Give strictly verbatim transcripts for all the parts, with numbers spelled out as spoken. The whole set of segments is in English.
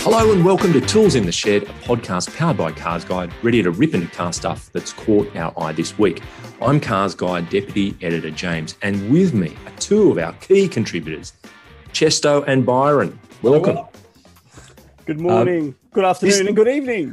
Hello and welcome to Tools in the Shed, a podcast powered by Cars Guide, ready to rip into car stuff that's caught our eye this week. I'm Cars Guide Deputy Editor James, and with me are two of our key contributors, Chesto and Byron. Welcome. Hello. Good morning, um, good afternoon this, and good evening.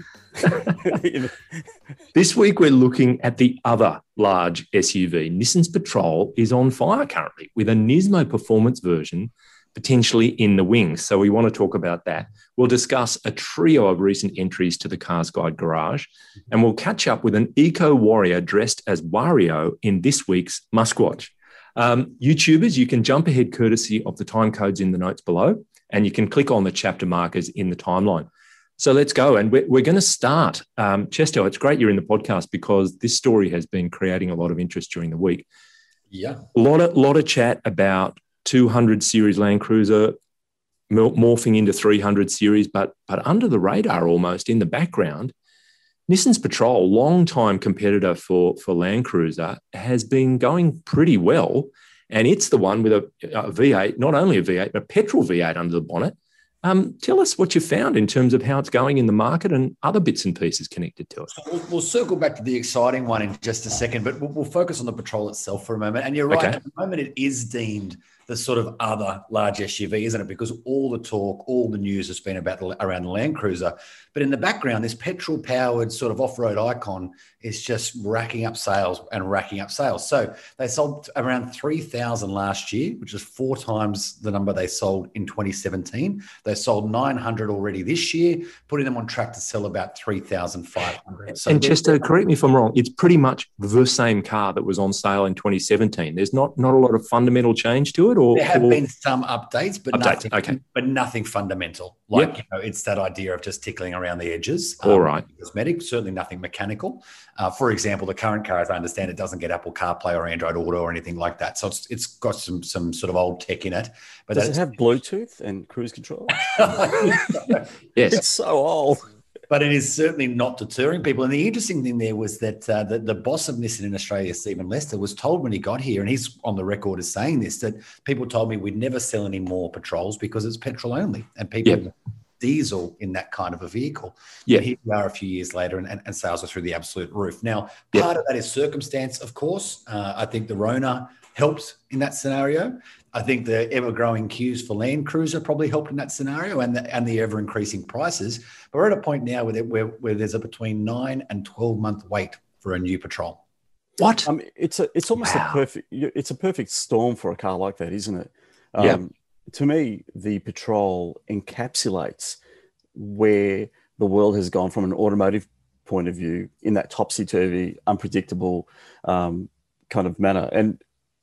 This week we're looking at the other large S U V. Nissan's Patrol is on fire currently with a Nismo performance version potentially in the wings. So we want to talk about that. We'll discuss a trio of recent entries to the Cars Guide Garage, and we'll catch up with an eco-warrior dressed as Wario in this week's Muskwatch. Um, YouTubers, you can jump ahead courtesy of the time codes in the notes below, and you can click on the chapter markers in the timeline. So let's go. And we're, we're going to start. Um, Chesto, it's great you're in the podcast because this story has been creating a lot of interest during the week. Yeah. A lot of, lot of chat about two hundred series Land Cruiser morphing into three hundred series, but but under the radar almost in the background, Nissan's Patrol, long-time competitor for, for Land Cruiser, has been going pretty well. And it's the one with a, a V eight, not only a V eight, but a petrol V eight under the bonnet. Um, tell us what you found in terms of how it's going in the market and other bits and pieces connected to it. So we'll, we'll circle back to the exciting one in just a second, but we'll, we'll focus on the Patrol itself for a moment. And you're right, okay. At the moment it is deemed the sort of other large S U V, isn't it? Because all the talk, all the news has been about the, around the Land Cruiser. But in the background, this petrol-powered sort of off-road icon is just racking up sales and racking up sales. So they sold around three thousand last year, which is four times the number they sold in twenty seventeen. They sold nine hundred already this year, putting them on track to sell about three thousand five hundred. So and Chesto, correct me if I'm wrong, it's pretty much the same car that was on sale in twenty seventeen. There's not, not a lot of fundamental change to it? Or there have or... been some updates, but updates, nothing, okay. but nothing fundamental. Like, yep. you know, it's that idea of just tickling around the edges. All um, right. Cosmetic, certainly nothing mechanical. Uh, for example, the current car, as I understand it, doesn't get Apple CarPlay or Android Auto or anything like that. So it's it's got some some sort of old tech in it. But does it have Bluetooth and cruise control? Yes. It's so old. But it is certainly not deterring people. And the interesting thing there was that uh, the, the boss of Nissan in Australia, Stephen Lester, was told when he got here, and he's on the record as saying this, that people told me we'd never sell any more Patrols because it's petrol only. And people yep. diesel in that kind of a vehicle. Yeah. Here we are a few years later, and, and, and sales are through the absolute roof. Now, yep. part of that is circumstance, of course. Uh, I think the Rona helped in that scenario. I think the ever-growing queues for Land Cruiser probably helped in that scenario, and the, and the ever-increasing prices. But we're at a point now where, where, where there's a between nine and twelve month wait for a new Patrol. What? Um, it's a, it's almost wow. a perfect. It's a perfect storm for a car like that, isn't it? Um, yeah. To me, the Patrol encapsulates where the world has gone from an automotive point of view in that topsy-turvy, unpredictable um, kind of manner. And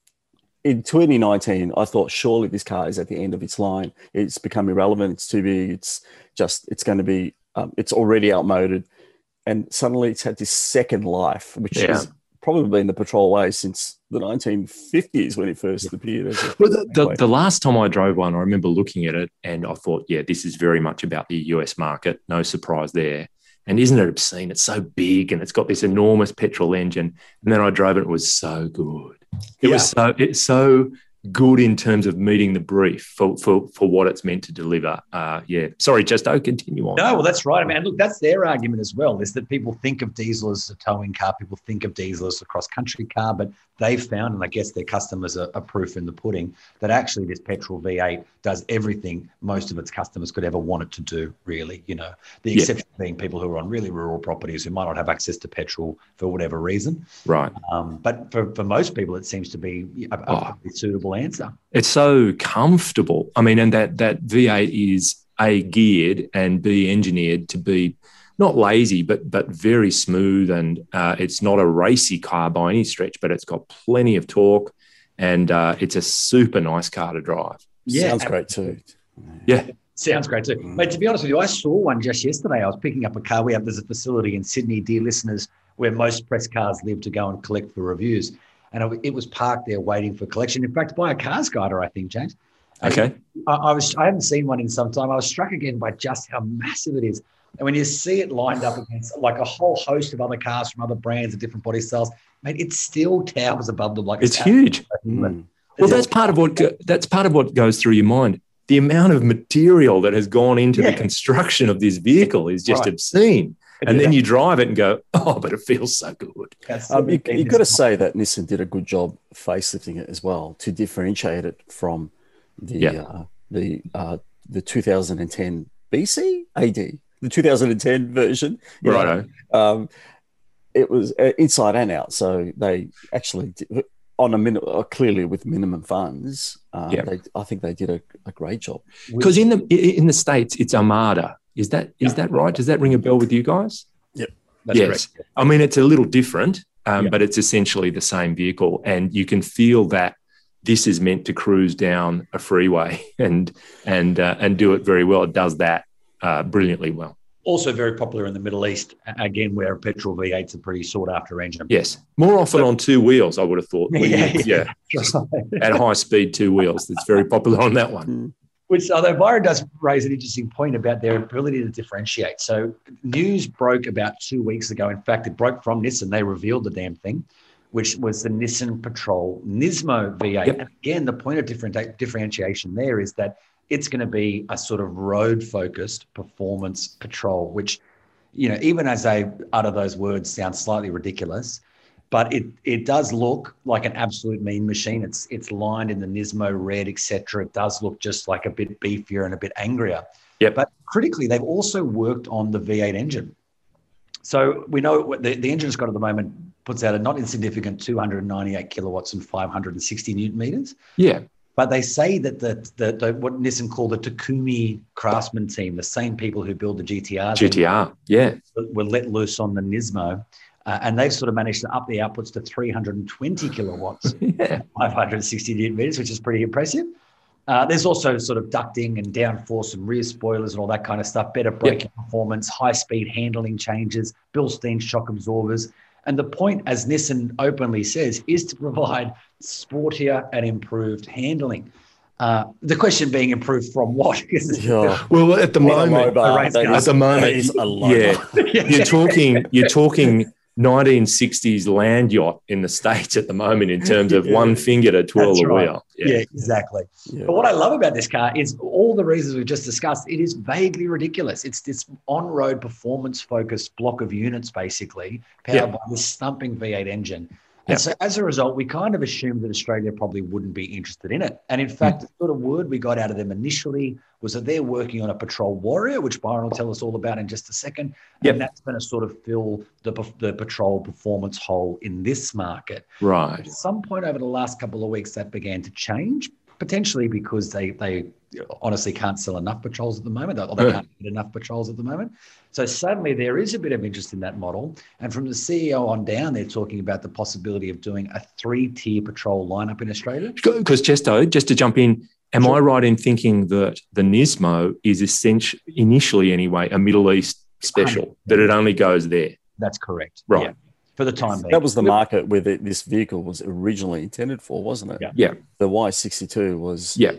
in twenty nineteen, I thought surely this car is at the end of its line. It's become irrelevant. It's too big. It's just, it's going to be, um, it's already outmoded. And suddenly it's had this second life, which yeah. has probably been the Patrol way since the nineteen fifties when it first yeah. appeared. As a well, the, the, the last time I drove one, I remember looking at it and I thought, yeah, this is very much about the U S market. No surprise there. And isn't it obscene? It's so big and it's got this enormous petrol engine. And then I drove it. It was so good. It yeah. was so it's so good in terms of meeting the brief for for, for what it's meant to deliver. Uh, yeah. Sorry, just don't continue on. No, well, that's right. I mean, look, that's their argument as well, is that people think of diesel as a towing car. People think of diesel as a cross-country car, but they've found, and I guess their customers are, are proof in the pudding, that actually this petrol V eight does everything most of its customers could ever want it to do, really. You know, the exception yeah. being people who are on really rural properties who might not have access to petrol for whatever reason. Right. Um, but for, for most people, it seems to be a, a oh. pretty suitable answer. It's so comfortable. I mean, and that that V eight is A, geared and B, engineered to be not lazy, but but very smooth. And uh, it's not a racy car by any stretch, but it's got plenty of torque and uh, it's a super nice car to drive. Yeah. Sounds great too. Yeah. Sounds great too. Mate, to be honest with you, I saw one just yesterday. I was picking up a car. We have, there's a facility in Sydney, dear listeners, where most press cars live to go and collect for reviews. And it was parked there waiting for collection. In fact, by a Cars Guider, I think, James. Okay. I, I was I haven't seen one in some time. I was struck again by just how massive it is. And when you see it lined up against like a whole host of other cars from other brands of different body styles, mate, it still towers above them like it's huge. Mm. Well, that's part of what that's part of what goes through your mind. the amount of material that has gone into Yeah. the construction of this vehicle is just Right. obscene. And Yeah. then you drive it and go, oh, but it feels so good. That's Um, you, been you've this got to time. say that Nissan did a good job facelifting it as well to differentiate it from the Yeah. uh, the uh, the two thousand ten B C A D, the two thousand ten version. you know. Righto. Um, it was uh, inside and out, so they actually did, on a min- uh, clearly with minimum funds. Um, Yeah. they, I think they did a, a great job. Because in the in the States, it's Armada. Is that is Yeah. that right? Does that ring a bell with you guys? That's Yes. correct. I mean, it's a little different, um, Yeah. but it's essentially the same vehicle. And you can feel that this is meant to cruise down a freeway and and uh, and do it very well. It does that uh, brilliantly well. Also very popular in the Middle East, a- again, where petrol V eight's a pretty sought after engine. Yes. More often on two wheels, I would have thought. Where you- Yeah, yeah. Just At high speed, two wheels. It's very popular on that one. Which, although Byron does raise an interesting point about their ability to differentiate. So news broke about two weeks ago. In fact, it broke from Nissan. They revealed the damn thing, which was the Nissan Patrol Nismo V eight. Yep. And again, the point of different differentiation there is that it's going to be a sort of road-focused performance patrol, which, you know, even as I utter those words, sounds slightly ridiculous. But it it does look like an absolute mean machine. It's it's lined in the Nismo red, et cetera. It does look just like a bit beefier and a bit angrier. Yep. But critically, they've also worked on the V eight engine. So we know what the, the engine it's got at the moment puts out a not insignificant two hundred ninety-eight kilowatts and five hundred sixty newton meters. Yeah. But they say that the, the, the what Nissan call the Takumi Craftsman team, the same people who build the G T Rs, G T R. Yeah. were let loose on the Nismo. Uh, and they've sort of managed to up the outputs to three hundred twenty kilowatts, Yeah. five hundred sixty newton meters, which is pretty impressive. Uh, there's also sort of ducting and downforce and rear spoilers and all that kind of stuff, better braking performance, high-speed handling changes, Bilstein shock absorbers. And the point, as Nissan openly says, is to provide sportier and improved handling. Uh, the question being improved from what? Yeah. Well, at the What a moment, low bar. race That car. is- At the moment, that is a low yeah. bar. you're talking you're talking nineteen sixties land yacht in the States at the moment in terms of Yeah. one finger to twirl That's the right. wheel. Yeah, exactly. Yeah. But what I love about this car is all the reasons we've just discussed. It is vaguely ridiculous. It's this on-road performance-focused block of units, basically, powered Yeah. by this thumping V eight engine. And Yeah. so as a result, we kind of assumed that Australia probably wouldn't be interested in it. And in fact, the sort of word we got out of them initially was that they're working on a Patrol Warrior, which Byron will tell us all about in just a second. Yep. And that's going to sort of fill the, the Patrol performance hole in this market. Right. At some point over the last couple of weeks, that began to change, potentially because they they honestly can't sell enough patrols at the moment, or they can't get enough patrols at the moment. So suddenly there is a bit of interest in that model. And from the C E O on down, they're talking about the possibility of doing a three-tier patrol lineup in Australia. Because Chesto, just to jump in, am Sure. I right in thinking that the Nismo is essentially, initially anyway, a Middle East special, that it only goes there? That's correct. Right. Yeah. For the time being. That was the market where the, this vehicle was originally intended for, wasn't it? Yeah. Yeah. The Y sixty-two was Yeah.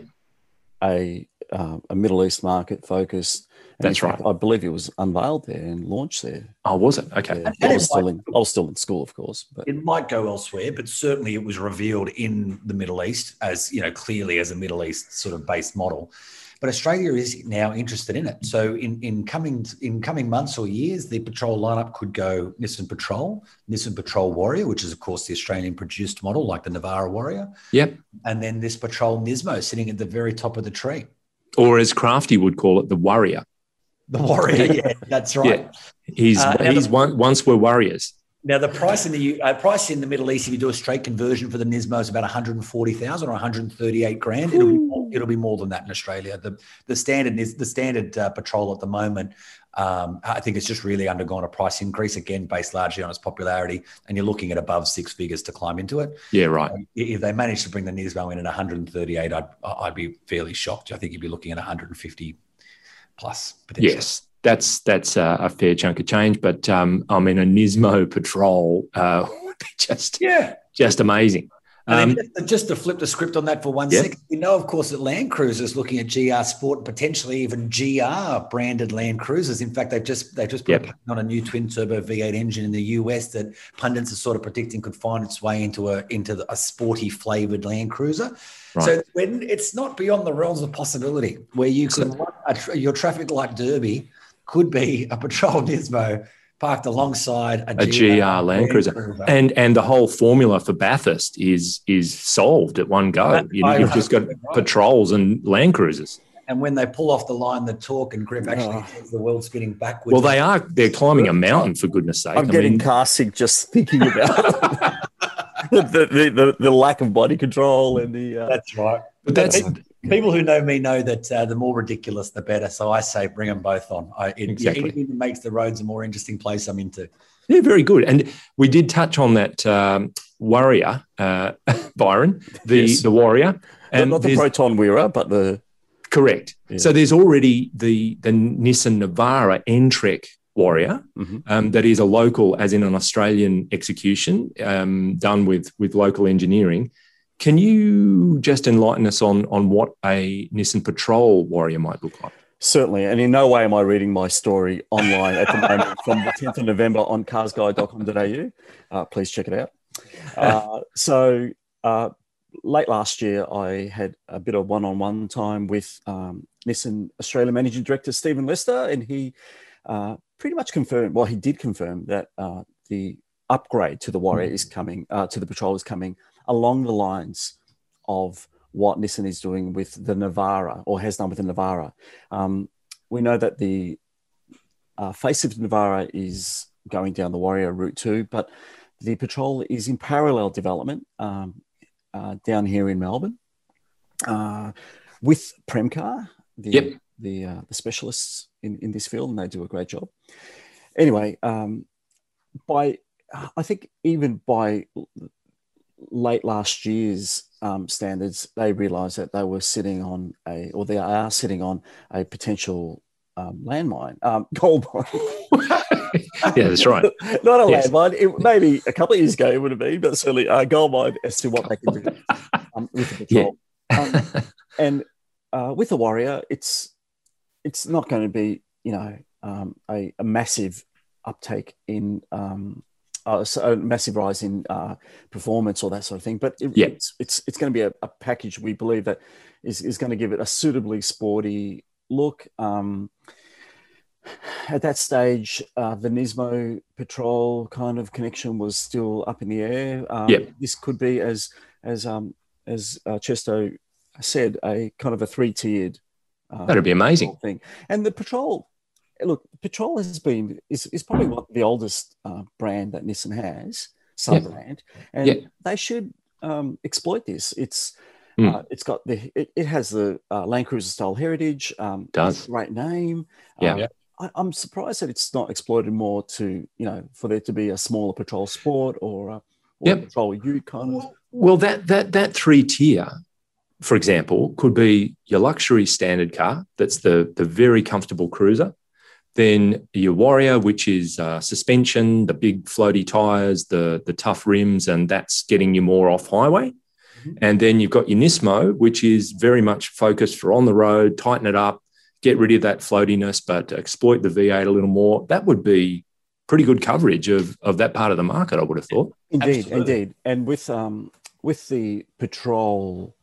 a uh, a Middle East market focused. And That's in fact, right. I believe it was unveiled there and launched there. Oh, was it? Okay. Yeah. and I was it still might- in I was still in school, of course. But It might go elsewhere, but certainly it was revealed in the Middle East as, you know, clearly as a Middle East sort of based model. But Australia is now interested in it. So in, in coming in coming months or years, the patrol lineup could go Nissan Patrol, Nissan Patrol Warrior, which is of course the Australian produced model like the Navara Warrior, Yep. and then this Patrol Nismo sitting at the very top of the tree. Or as Crafty would call it, the Warrior. The Warrior, yeah, that's right. Yeah. He's, Uh, now he's the- one, once were warriors. Now, the price in the U- uh, price in the Middle East, if you do a straight conversion for the Nismo, is about one hundred forty thousand or one hundred thirty-eight grand. It'll be more, it'll be more than that in Australia. The the standard is the standard uh, patrol at the moment. Um, I think it's just really undergone a price increase again, based largely on its popularity, and you're looking at above six figures to climb into it. Yeah, right. If they manage to bring the Nismo in at one hundred thirty-eight, I'd I'd be fairly shocked. I think you'd be looking at one hundred fifty plus potentially. Yes. That's that's uh, a fair chunk of change, but um, I mean, a Nismo Patrol uh, would be just Yeah. just amazing. And Um, then just, just to flip the script on that for one yeah. second, you know, of course, that Land Cruiser is looking at G R Sport, potentially even G R branded Land Cruisers. In fact, they've just they've just put Yep. a patent on a new twin turbo V eight engine in the U S that pundits are sort of predicting could find its way into a into the, a sporty flavored Land Cruiser. Right. So when it's not beyond the realms of possibility where you could So- run a, your traffic light derby could be a Patrol Nismo parked alongside a, a G R Land Cruiser. And and the whole formula for Bathurst is is solved at one go. That- You know, you've just got right. patrols and Land Cruisers. And when they pull off the line, the torque and grip actually Oh. sends the world spinning backwards. Well, they are. They're climbing a mountain, for goodness sake. I'm I getting mean, car sick just thinking about the, the, the, the lack of body control and the. Uh, That's right. but that's People who know me know that uh, the more ridiculous, the better. So I say bring them both on. I, it, Exactly. Anything that makes the roads a more interesting place, I'm into. yeah, very good. And we did touch on that um, warrior, uh, Byron, the Yes. the warrior, and not the there's- Proton Wira, but the. correct. Yeah. So there's already the the Nissan Navara N-Trek Warrior. Mhm. Um, that is a local, as in an Australian execution, um, done with with local engineering. Can you just enlighten us on on what a Nissan Patrol Warrior might look like? Certainly, and in no way am I reading my story online at the moment from the tenth of November on cars guide dot com dot a u. Uh, please check it out. Uh, so uh, late last year, I had a bit of one-on-one time with um, Nissan Australia Managing Director Stephen Lester, and he uh, pretty much confirmed, well, he did confirm that uh, the upgrade to the Warrior is coming, uh, to the Patrol is coming along the lines of what Nissan is doing with the Navara, or has done with the Navara. Um, we know that the uh, facelift Navara is going down the Warrior route too, but the Patrol is in parallel development um, uh, down here in Melbourne uh, with Premcar, the Yep. the, uh, the specialists in, in this field, and they do a great job. Anyway, um, by I think even by late last year's um, standards, they realised that they were sitting on a, or they are sitting on a potential um, landmine, um, gold mine. Yeah, that's right. Not a Yes. landmine. It, maybe a couple of years ago it would have been, but certainly a gold mine as to what they can do um, with the Patrol. Um, and uh, with the Warrior, it's it's not going to be, you know, um, a, a massive uptake in. Um, Uh, so a massive rise in uh, performance or that sort of thing, but it, Yeah. it's it's it's going to be a, a package we believe that is, is going to give it a suitably sporty look. Um, at that stage, uh, the Nismo Patrol kind of connection was still up in the air. Um, Yeah. This could be, as as um, as uh, Chesto said, a kind of a three tiered. Uh, That'd be amazing. thing, and the Patrol. Look, Patrol has been is, is probably what the oldest uh, brand that Nissan has, sub brand, and Yeah. they should um, exploit this. It's Mm. uh, it's got the it, it has the uh, Land Cruiser style heritage. Um, Does. it's a great name. Yeah. Um, Yeah. I, I'm surprised that it's not exploited more to, you know, for there to be a smaller Patrol Sport or a, or Yep. a Patrol Ute kind of. Well, that that that three tier, for example, could be your luxury standard car. That's the the very comfortable cruiser. Then your Warrior, which is uh, suspension, the big floaty tires, the the tough rims, and that's getting you more off highway. Mhm. And then you've got your Nismo, which is very much focused for on the road, tighten it up, get rid of that floatiness, but exploit the V eight a little more. That would be pretty good coverage of, of that part of the market, I would have thought. Indeed, Absolutely. indeed. And with um with the Patrol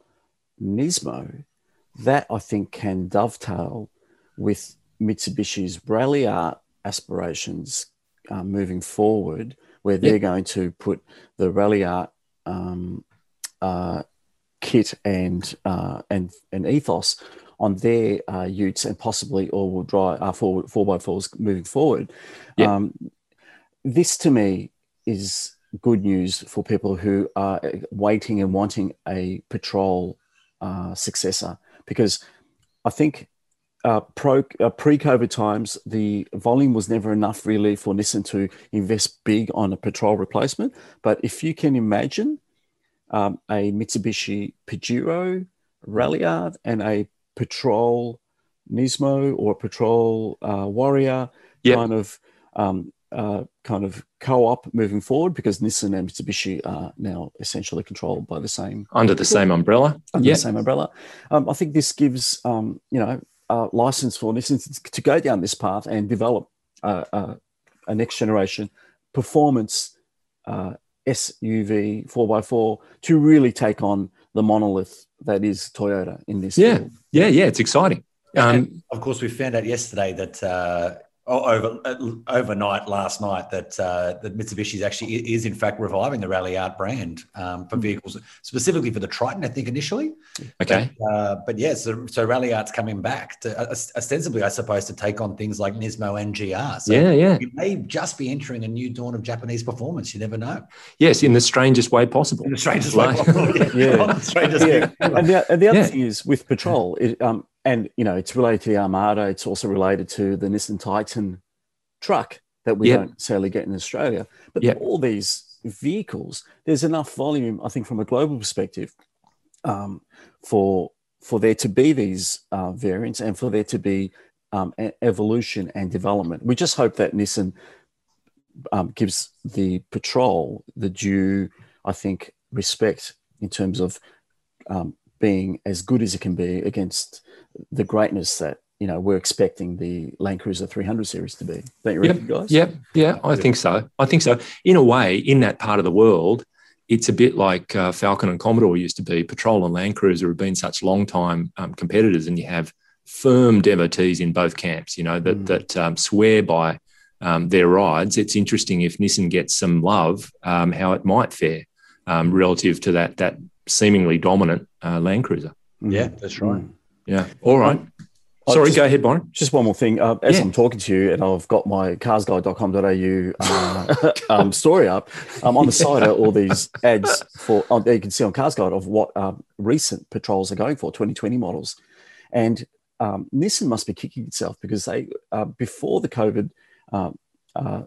Nismo, that I think can dovetail with Mitsubishi's Rally Art aspirations uh, moving forward, where they're Yep. going to put the Rally Art um, uh, kit and uh, and and ethos on their uh, utes and possibly all-wheel drive uh, four four by fours moving forward. Yep. Um, this to me is good news for people who are waiting and wanting a Patrol uh, successor, because I think uh, pro, uh, pre-COVID times, the volume was never enough really for Nissan to invest big on a Patrol replacement. But if you can imagine um, a Mitsubishi Pajero Ralliart and a Patrol Nismo or a Patrol uh, Warrior Yep. kind of um, uh, kind of co-op moving forward because Nissan and Mitsubishi are now essentially controlled by the same under the same umbrella. Under yep. the same umbrella. Um, I think this gives um, you know a license for Nissan to go down this path and develop uh, uh, a next generation performance uh, S U V four by four to really take on the monolith that is Toyota in this yeah field. yeah yeah it's exciting. Um, of course, we found out yesterday that uh, over uh, overnight last night that uh, that Mitsubishi actually is in fact reviving the Rally Art brand um, for vehicles, specifically for the Triton, I think initially. Okay. But, uh, but yeah, so, so Rally Art's coming back to uh, ostensibly, I suppose, to take on things like Nismo and G R. So yeah, yeah. we may just be entering a new dawn of Japanese performance. You never know. Yes, in the strangest way possible. In the strangest way possible. Yeah. yeah. the strangest yeah. And the, and the other yeah. thing is with Patrol, it, um, and you know, it's related to the Armada. It's also related to the Nissan Titan truck that we yep. don't necessarily get in Australia. But yep. all these vehicles, there's enough volume, I think, from a global perspective, um, for for there to be these uh, variants and for there to be um, a- evolution and development. We just hope that Nissan um, gives the Patrol the due, I think, respect in terms of um, being as good as it can be against the greatness that, you know, we're expecting the Land Cruiser three hundred series to be. Don't you yep. reckon, guys? Yep. Yeah, I think so. I think so. In a way, in that part of the world, it's a bit like uh, Falcon and Commodore used to be. Patrol and Land Cruiser have been such long-time um, competitors, and you have firm devotees in both camps, you know, that, mm. that um, swear by um, their rides. It's interesting if Nissan gets some love, um, how it might fare um, relative to that, that seemingly dominant uh, Land Cruiser. Yeah, that's right. Mm. Yeah. All right. Um, Sorry, just, go ahead, Byron. Just one more thing. Uh, as yeah. I'm talking to you, and I've got my cars guide dot com dot a u uh, um, story up, um, on the side are all these ads for, uh, you can see on Cars Guide of what um, recent Patrols are going for, twenty twenty models. And um, Nissan must be kicking itself because they, uh, before the COVID um, uh,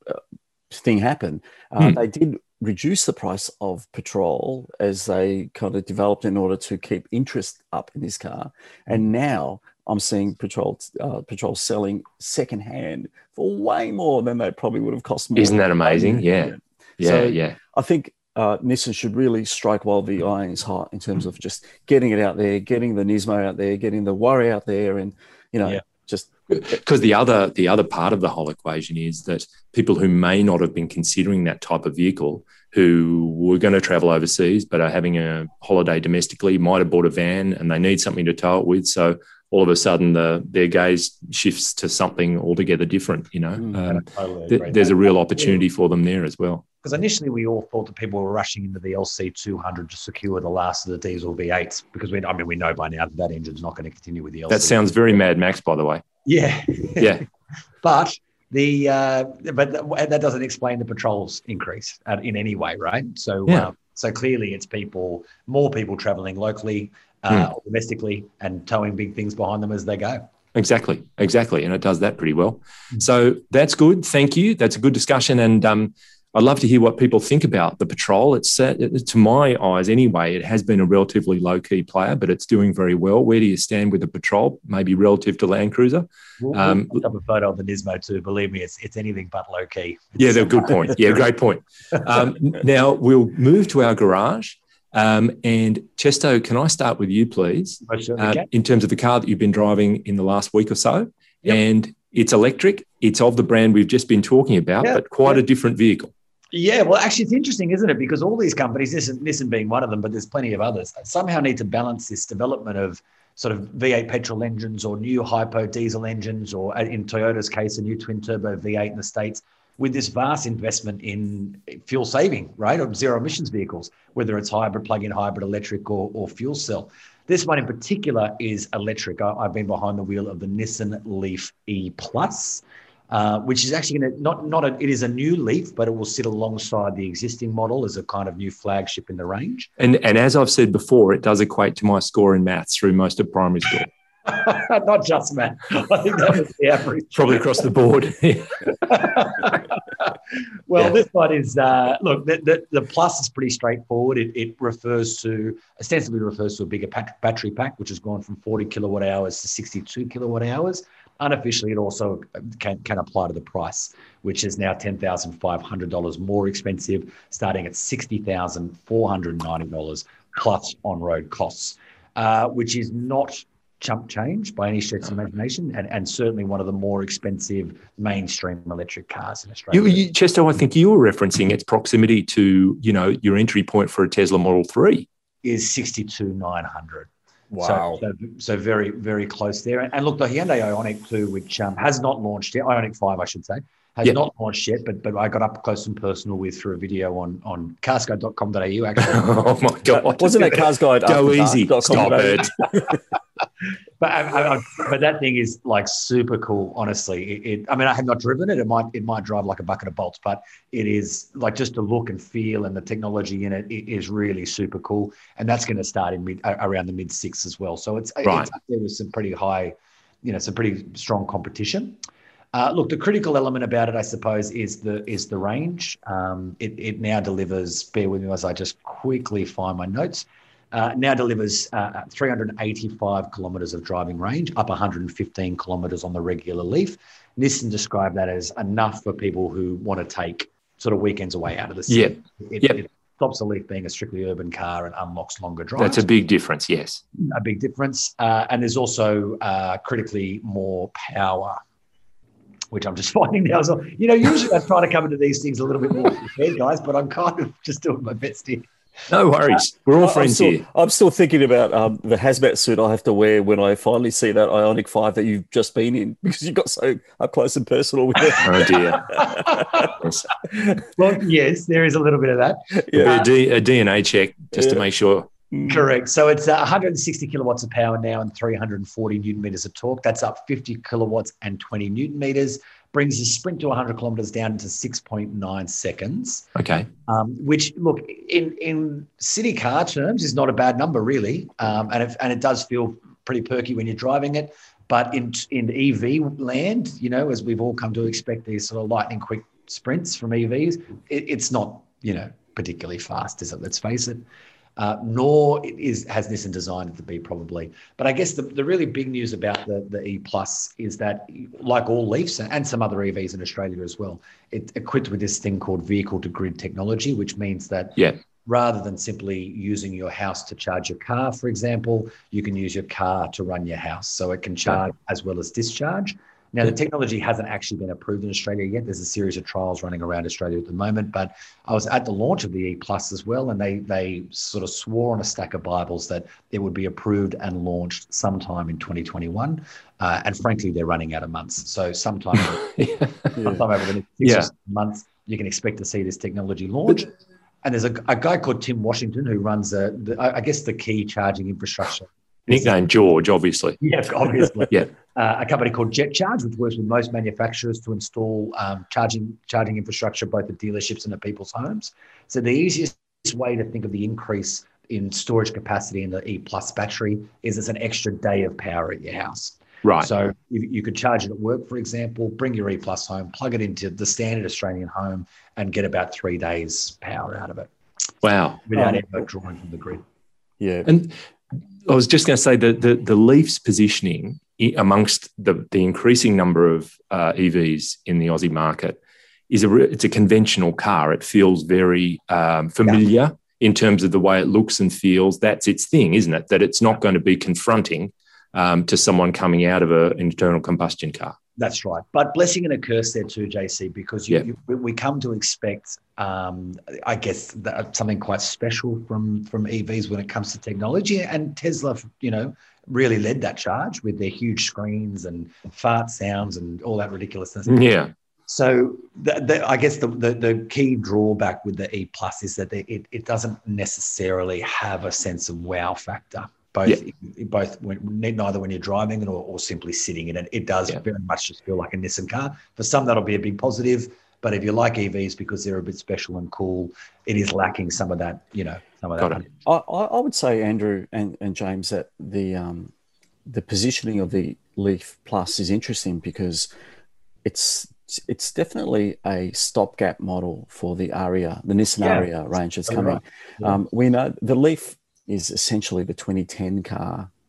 thing happened, uh, hmm. they did reduce the price of Patrol as they kind of developed in order to keep interest up in this car. And now I'm seeing Patrol uh, Patrol selling secondhand for way more than they probably would have cost more. Isn't that amazing? Yeah. Yeah, yeah. So yeah. I think uh, Nissan should really strike while the iron is hot in terms of just getting it out there, getting the Nismo out there, getting the Worry out there, and, you know, yeah. just... Because the other the other part of the whole equation is that people who may not have been considering that type of vehicle, who were going to travel overseas but are having a holiday domestically, might have bought a van and they need something to tow it with. So all of a sudden, the, their gaze shifts to something altogether different. You know, mm, um, totally th- there's a real opportunity for them there as well. Because initially we all thought that people were rushing into the L C two hundred to secure the last of the diesel V eights, because we, I mean, we know by now that that engine's not going to continue with the L C. That sounds very Mad Max, by the way. Yeah, yeah, but the uh, but that doesn't explain the Patrol's increase in any way, right? So, yeah. um, so clearly, it's people, more people traveling locally, uh, mm. or domestically, and towing big things behind them as they go. Exactly, exactly, and it does that pretty well. So that's good. Thank you. That's a good discussion, and um, I'd love to hear what people think about the Patrol. It's uh, to my eyes, anyway, it has been a relatively low-key player, but it's doing very well. Where do you stand with the Patrol, maybe relative to Land Cruiser? We'll, um, we'll put up a photo of the Nismo too. Believe me, it's it's anything but low-key. Yeah, they're a good point. Yeah, great point. Um, now, we'll move to our garage. Um, and Chesto, can I start with you, please? Uh, in terms of the car that you've been driving in the last week or so. Yep. And it's electric. It's of the brand we've just been talking about, yep. but quite yep. a different vehicle. Yeah, well, actually, it's interesting, isn't it? Because all these companies, Nissan, Nissan being one of them, but there's plenty of others, somehow need to balance this development of sort of V eight petrol engines or new hypo diesel engines, or in Toyota's case, a new twin turbo V eight in the States, with this vast investment in fuel saving, right, of zero emissions vehicles, whether it's hybrid, plug-in hybrid, electric, or, or fuel cell. This one in particular is electric. I, I've been behind the wheel of the Nissan Leaf E Plus, uh, which is actually going to not not a, it is a new Leaf, but it will sit alongside the existing model as a kind of new flagship in the range. And and as I've said before, it does equate to my score in maths through most of primary school. Not just math. I think that was the average. Probably across the board. Well, yeah. This one is, uh, look, the, the, the Plus is pretty straightforward. It, it refers to, ostensibly refers to a bigger pat- battery pack, which has gone from forty kilowatt hours to sixty-two kilowatt hours. Unofficially, it also can, can apply to the price, which is now ten thousand five hundred dollars more expensive, starting at sixty thousand four hundred ninety dollars plus on-road costs, uh, which is not chump change by any stretch of imagination, and, and certainly one of the more expensive mainstream electric cars in Australia. You, you, Chester, I think you were referencing its proximity to, you know, your entry point for a Tesla Model three. Is sixty-two thousand nine hundred. Wow. So, so, so very, very close there. And, and look, the Hyundai Ioniq two, which um, has not launched yet, Ioniq five, I should say, has yep. not launched yet, but but I got up close and personal with through a video on, on carsguide dot com dot a u, actually. Oh, my God. Wasn't that Carsguide? Go easy. Stop it. But I, I, but that thing is like super cool. Honestly, it, it. I mean, I have not driven it. It might it might drive like a bucket of bolts, but it is like just the look and feel and the technology in it, it is really super cool. And that's going to start in mid around the mid six as well. So it's, right. it's there was some pretty high, you know, some pretty strong competition. Uh, look, the critical element about it, I suppose, is the is the range. Um, it it now delivers. Bear with me as I just quickly find my notes. Uh, now delivers uh, three hundred eighty-five kilometres of driving range, up one hundred fifteen kilometres on the regular Leaf. Nissan described that as enough for people who want to take sort of weekends away out of the city. Yep. It, yep. it stops the Leaf being a strictly urban car and unlocks longer drives. That's a big difference, yes. A big difference. Uh, and there's also uh, critically more power, which I'm just finding now as well. You know, usually I try to come into these things a little bit more prepared, guys, but I'm kind of just doing my best here. No worries. We're all I'm friends still, here. I'm still thinking about um, the hazmat suit I have to wear when I finally see that Ioniq five that you've just been in, because you got so up close and personal with it. Oh, dear. Yes. Well, yes, there is a little bit of that. Yeah. A, D, a D N A check just Yeah. to make sure. Correct. So it's uh, one hundred sixty kilowatts of power now and three hundred forty newton meters of torque. That's up fifty kilowatts and twenty newton meters. Brings the sprint to one hundred kilometers down to six point nine seconds. Okay. Um, which, look, in in city car terms is not a bad number, really. Um, and, if, and it does feel pretty perky when you're driving it. But in in E V land, you know, as we've all come to expect these sort of lightning quick sprints from E Vs, it, it's not, you know, particularly fast, is it? Let's face it. Uh, nor is has Nissan designed it to be, probably. But I guess the, the really big news about the, the E Plus is that, like all Leafs and some other E Vs in Australia as well, it's equipped with this thing called vehicle-to-grid technology, which means that yeah. rather than simply using your house to charge your car, for example, you can use your car to run your house. So it can charge as well as discharge. Now, the technology hasn't actually been approved in Australia yet. There's a series of trials running around Australia at the moment, but I was at the launch of the E Plus as well, and they they sort of swore on a stack of Bibles that it would be approved and launched sometime in twenty twenty-one. Uh, and frankly, they're running out of months. So sometime, yeah. sometime over the next six Yeah. or seven months, you can expect to see this technology launch. But, and there's a, a guy called Tim Washington who runs, a, the, I guess, the key charging infrastructure. Nickname George, obviously. Yeah, obviously. Yeah. Uh, a company called JetCharge, which works with most manufacturers to install um, charging charging infrastructure both at dealerships and at people's homes. So the easiest way to think of the increase in storage capacity in the E Plus battery is it's an extra day of power at your house. Right. So you, you could charge it at work, for example, bring your E Plus home, plug it into the standard Australian home, and get about three days power out of it. Wow. Without Um, ever drawing from the grid. Yeah. And I was just going to say that the, the Leaf's positioning amongst the, the increasing number of uh, E Vs in the Aussie market is a it's a conventional car. It feels very um, familiar yeah. in terms of the way it looks and feels. That's its thing, isn't it? That it's not going to be confronting um, to someone coming out of an internal combustion car. That's right. But blessing and a curse there too, J C, because you, Yeah. you, we come to expect, um, I guess, that, something quite special from, from E Vs when it comes to technology. And Tesla, you know, really led that charge with their huge screens and fart sounds and all that ridiculousness. Yeah. So the, the, I guess the, the, the key drawback with the E Plus is that they, it, it doesn't necessarily have a sense of wow factor. Both, Yeah. both when, neither when you're driving it or, or simply sitting in it. It does Yeah. very much just feel like a Nissan car. For some, that'll be a big positive. But if you like E Vs because they're a bit special and cool, it is lacking some of that, you know, some of Got that. it. I, I I would say, Andrew and, and James, that the um, the positioning of the Leaf Plus is interesting because it's it's definitely a stopgap model for the Aria, the Nissan Yeah. Aria range that's Oh, coming. right. Yeah. Um, we know the Leaf is essentially the twenty ten car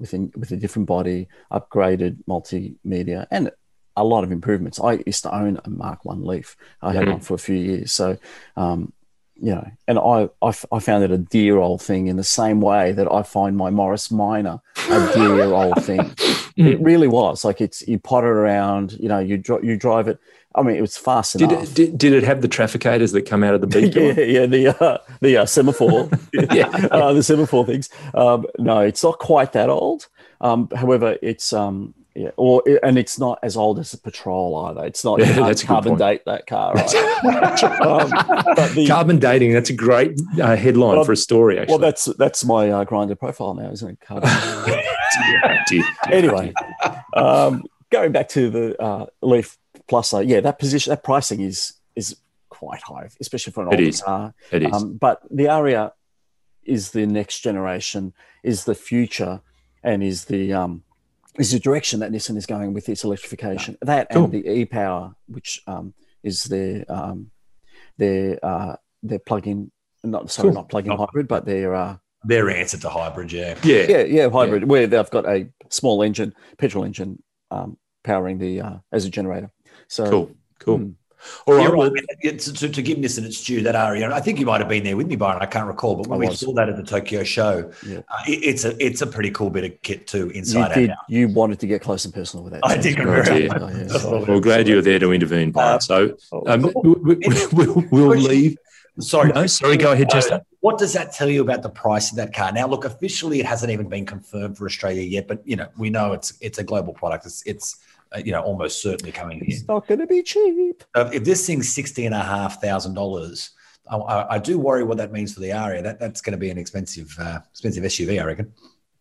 with a, with a different body, upgraded multimedia, and a lot of improvements. I used to own a Mark One Leaf. I had Mhm. one for a few years. So, um, you know, and I, I, f- I found it a dear old thing in the same way that I find my Morris Minor a dear old thing. It really was. Like, it's, you pot it around, you know, you, dri- you drive it. I mean, it was fast Did enough. it, did, did it have the trafficators that come out of the beat door? yeah, yeah, the uh, the uh, semaphore, Yeah. uh, the semaphore things. Um, no, it's not quite that old. Um, however, it's um, yeah, or and it's not as old as the Patrol either. It's not. Yeah, You can't that's a good carbon point. date that car, right? um, but the Carbon dating, that's a great uh, headline Well, for a story, actually. well, that's that's my uh, Grinder profile now, isn't it? Carbon. Dear, dear, Anyway, um, going back to the uh, Leaf Plus, uh, yeah, that position, that pricing is is quite high, especially for an It older is. car. It is. Um, but the Aria is the next generation, is the future, and is the um, is the direction that Nissan is going with its electrification. That Cool. and the e-Power, which um, is their um, their uh, their plug-in, not sorry, Cool. not plug-in Oh. hybrid, but their uh, Their answer to hybrid, yeah. Yeah. yeah, yeah, hybrid, where they've got a small engine, petrol engine, um, powering the uh, as a generator. So Cool. Cool. Hmm. All right. You're Well, right. Yeah, to, to, to give Nissan its due, that Aria, I think you might have been there with me, Byron. I can't recall, but when I we was. saw that at the Tokyo show, Yeah. uh, it, it's a it's a pretty cool bit of kit too, you inside did, and out. you wanted to get close and personal with that. I so did it's very great. much. Oh, yeah, That's so- all. well, glad you were there to intervene, Brian. Uh, So oh, um, we, we, we'll, we'll leave. Sorry, No, sorry, go ahead, Chester. What does that tell you about the price of that car? Now, look, officially, it hasn't even been confirmed for Australia yet, but you know, we know it's it's a global product. It's it's uh, you know almost certainly coming here. it's not going to be cheap. Uh, if this thing's sixty and a half thousand dollars, I, I, I do worry what that means for the Aria. That that's going to be an expensive uh, expensive S U V, I reckon.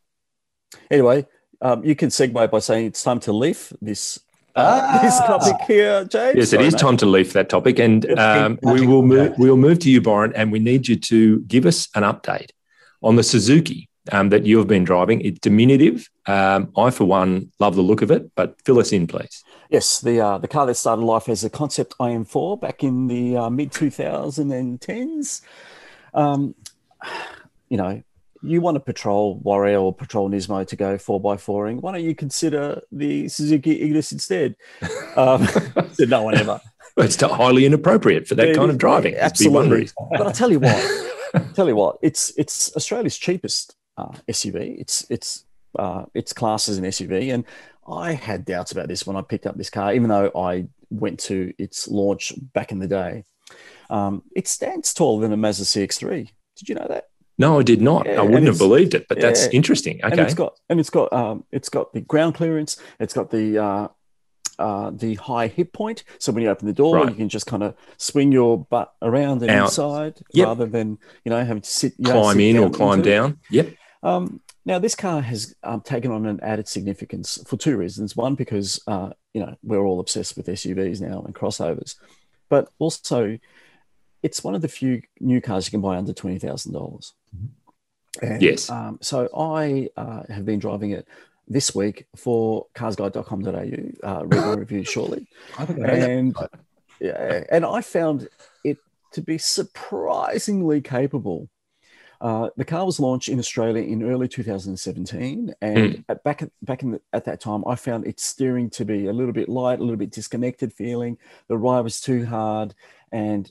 Anyway, um, you can segue by saying it's time to leave this uh, Ah. this topic here, James. Yes, it Sorry, is mate. time to leave that topic, and It's um, been we will move. magic. We'll move to you, Byron, and we need you to give us an update on the Suzuki um, that you have been driving. It's diminutive. Um, I, for one, love the look of it, but fill us in, please. Yes, the uh, the car that started life as a concept I M four back in the uh, mid twenty tens. Um, you know, you want a Patrol Warrior or Patrol Nismo to go four by four-ing. Why don't you consider the Suzuki Ignis instead? Um, said no one ever. It's highly inappropriate for that It kind is- of driving. Let's be Absolutely. wondering. But I'll tell you what. tell you what. It's it's Australia's cheapest uh, S U V. It's it's uh, it's classed as an S U V, and I had doubts about this when I picked up this car, even though I went to its launch back in the day. Um, it stands taller than a Mazda C X three. Did you know that? No, I did not. Yeah, I and wouldn't have it's- believed it, but that's yeah. interesting. And Okay. it's got and it's got um, it's got the ground clearance. It's got the uh, uh, the high hip point. So when you open the door, Right. you can just kind of swing your butt around and Out. inside, Yep. rather than you know having to sit you don't Climb sit in or down climb into it. down. Yep. Um, now, this car has um, taken on an added significance for two reasons. One, because uh, you know we're all obsessed with S U Vs now and crossovers, but also it's one of the few new cars you can buy under twenty thousand dollars. Yes. Um, so I uh, have been driving it this week for cars guide dot com dot a u. Uh, read my review shortly, I think I know that. and yeah, and I found it to be surprisingly capable. Uh, the car was launched in Australia in early two thousand seventeen, and Mm. at, back at, back in the, at that time, I found its steering to be a little bit light, a little bit disconnected feeling. The ride was too hard, and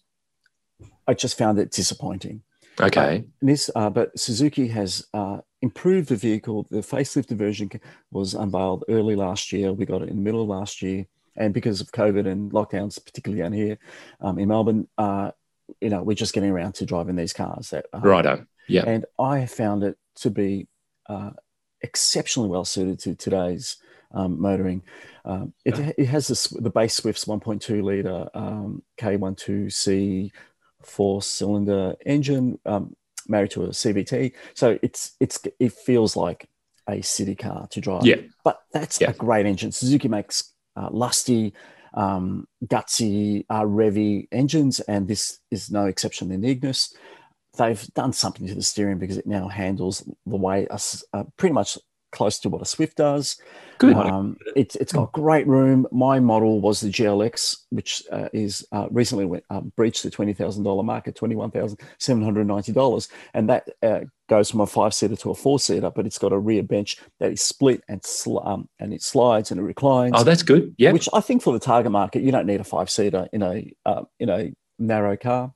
I just found it disappointing. Okay. And this, uh, but Suzuki has uh, improved the vehicle. The facelifted version was unveiled early last year. We got it in the middle of last year, and because of COVID and lockdowns, particularly down here um, in Melbourne, uh, you know, we're just getting around to driving these cars. That, uh, Righto. Yeah. And I found it to be uh, exceptionally well suited to today's um, motoring. Um, it, it has this, the base Swift's one point two litre um, K twelve C four-cylinder engine um, married to a C V T. So it's it's it feels like a city car to drive. Yeah. But that's Yeah. a great engine. Suzuki makes uh, lusty, um, gutsy, uh, revvy engines, and this is no exception in the Ignis. They've done something to the steering because it now handles the way a, s- uh, pretty much close to what a Swift does. Good. Um, it's it's got great room. My model was the G L X, which uh, is uh, recently went, uh, breached the twenty thousand dollars mark at twenty-one thousand seven hundred ninety dollars. And that uh, goes from a five-seater to a four-seater, but it's got a rear bench that is split and sl- um, and it slides and it reclines. Oh, that's good. Yeah. Which I think for the target market, you don't need a five-seater in a uh, in a narrow car.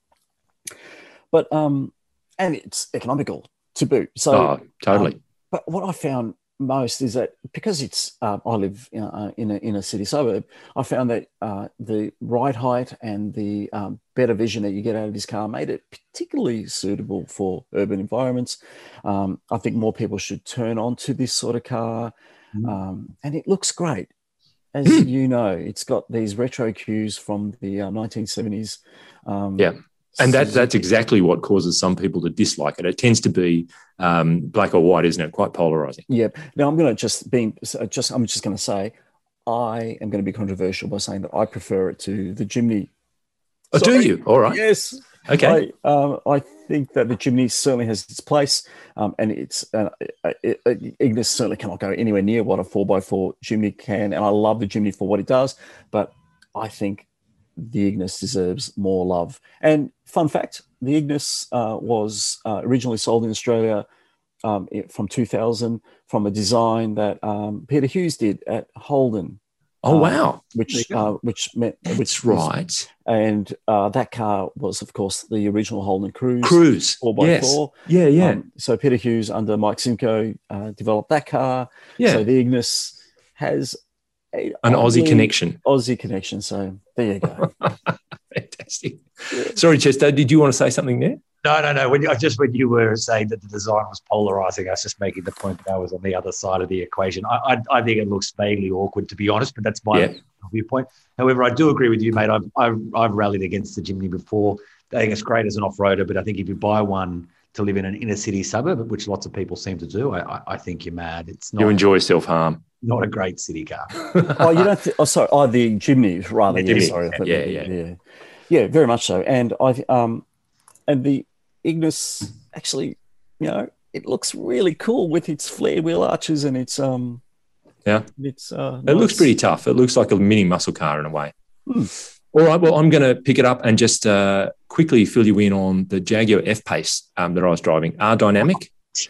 But um, and it's economical to boot. So oh, totally. Um, but what I found most is that because it's uh, I live you know, uh, in a in a city suburb, I found that uh, the ride height and the um, better vision that you get out of this car made it particularly suitable for urban environments. Um, I think more people should turn on to this sort of car, mm. um, and it looks great. As mm. you know, it's got these retro cues from the uh, nineteen seventies. Um, yeah. And that, that's exactly what causes some people to dislike it. It tends to be um, black or white, isn't it? Quite polarizing. Yeah. Now I'm going to just be just I'm just going to say I am going to be controversial by saying that I prefer it to the Jimny. Oh, Sorry. do you? All right. Yes. Okay. I, um, I think that the Jimny certainly has its place, um, and it's uh, it, it, Ignis certainly cannot go anywhere near what a four by four Jimny can, and I love the Jimny for what it does, but I think the Ignis deserves more love. And fun fact, the Ignis uh, was uh, originally sold in Australia um, from two thousand from a design that um, Peter Hughes did at Holden. Oh, wow. Um, which uh, which meant... That's right. And uh, that car was, of course, the original Holden Cruise. Cruise. four by four. Yes. Yeah, yeah. Um, so Peter Hughes under Mike Simcoe uh, developed that car. Yeah. So the Ignis has... A, An Aussie connection. Aussie connection. So there you go. Fantastic. Yeah. Sorry, Chester, did you want to say something there? No, no, no. When you, just when you were saying that the design was polarizing, I was just making the point that I was on the other side of the equation. I, I, I think it looks vaguely awkward, to be honest, but that's my yeah. viewpoint. However, I do agree with you, mate. I've, I've, I've rallied against the Jimny before. I think it's great as an off-roader, but I think if you buy one to live in an inner city suburb, which lots of people seem to do, I, I, I think you're mad. It's not. You enjoy self-harm. Not a great city car. oh, you don't. Th- oh, sorry. Oh, the Jimny, rather. Yeah, yeah, sorry. Yeah, yeah, yeah, yeah, yeah, very much so. And I, um, and the Ignis actually, you know, it looks really cool with its flare wheel arches and its um, yeah, it's uh, it nice. looks pretty tough. It looks like a mini muscle car in a way. Hmm. All right. Well, I'm going to pick it up and just uh, quickly fill you in on the Jaguar F-Pace um, that I was driving. R-Dynamic,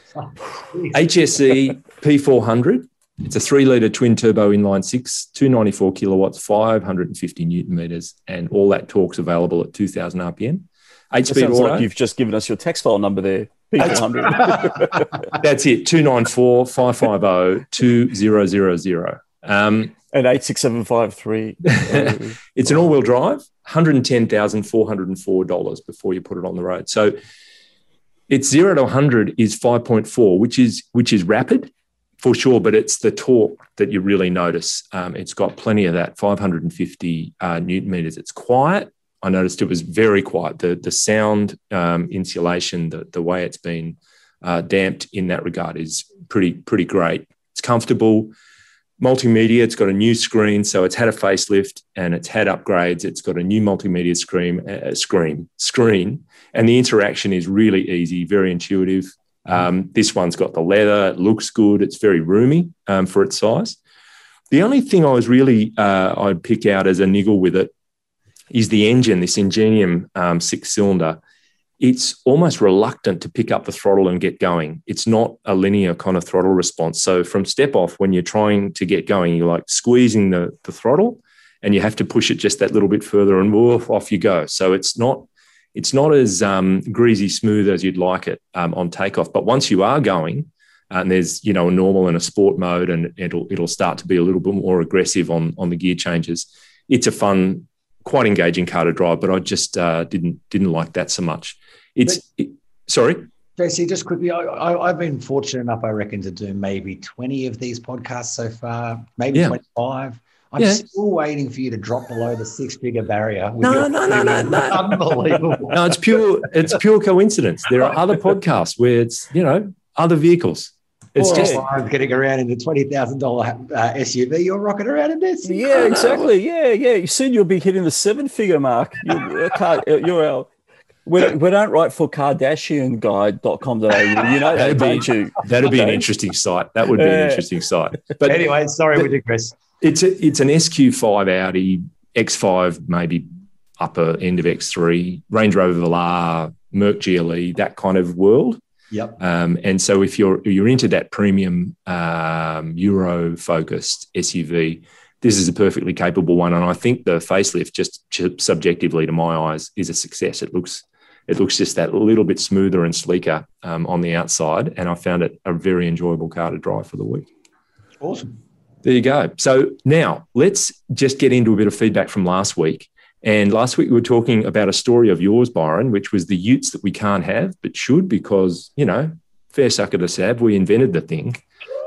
H S E P four hundred. It's a three-litre twin-turbo inline six, two hundred ninety-four kilowatts, five hundred fifty newton meters, and all that torque's available at two thousand R P M. Eight-speed sounds auto. Like you've just given us your text file number there. P four hundred. That's it. two nine four, five five zero, two zero zero zero. Um, and eight six seven five three. It's an all-wheel drive, one hundred ten thousand four hundred four dollars before you put it on the road. So it's zero to one hundred is five point four, which is which is rapid for sure, but it's the torque that you really notice. Um, it's got plenty of that, five hundred fifty uh, newton meters. It's quiet. I noticed it was very quiet. The the sound um, insulation, the, the way it's been uh, damped in that regard is pretty pretty great. It's comfortable. Multimedia, it's got a new screen, so it's had a facelift and it's had upgrades. It's got a new multimedia screen, uh, screen, screen, and the interaction is really easy, very intuitive. Um, this one's got the leather, it looks good, it's very roomy um, for its size. The only thing I was really, uh, I'd pick out as a niggle with it is the engine, this Ingenium um, six-cylinder. It's almost reluctant to pick up the throttle and get going. It's not a linear kind of throttle response. So from step off, when you're trying to get going, you're like squeezing the, the throttle and you have to push it just that little bit further and woof, off you go. So it's not it's not as um, greasy smooth as you'd like it um, on takeoff. But once you are going, uh, and there's, you know, a normal and a sport mode, and it'll it'll start to be a little bit more aggressive on, on the gear changes. It's a fun, quite engaging car to drive, but I just uh, didn't didn't like that so much. It's it, sorry, J C. Just quickly, I, I, I've been fortunate enough, I reckon, to do maybe twenty of these podcasts so far, maybe yeah. twenty-five. I'm yeah. still waiting for you to drop below the six-figure barrier. No, no, no, no, no. Unbelievable. No, it's pure. It's pure coincidence. There are other podcasts where it's, you know, other vehicles. It's or just I'm getting around in the twenty thousand dollar uh, S U V. You're rocking around in this. Yeah, exactly. Yeah, yeah. Soon you'll be hitting the seven-figure mark. You're, you're our we, don't, we don't write for Kardashian Guy dot com dot a u. You know that, don't you? That'd be an interesting site. That would be an interesting site. But anyway, sorry, we digress. It's a, it's an S Q five Audi, X five maybe upper end of X three, Range Rover Velar, Merc G L E, that kind of world. Yep. Um, and so if you're you're into that premium um, Euro focused S U V, this is a perfectly capable one. And I think the facelift, just subjectively to my eyes, is a success. It looks it looks just that little bit smoother and sleeker um, on the outside, and I found it a very enjoyable car to drive for the week. Awesome. There you go. So now let's just get into a bit of feedback from last week. And last week we were talking about a story of yours, Byron, which was the utes that we can't have but should because, you know, fair sucker to Sav, we invented the thing.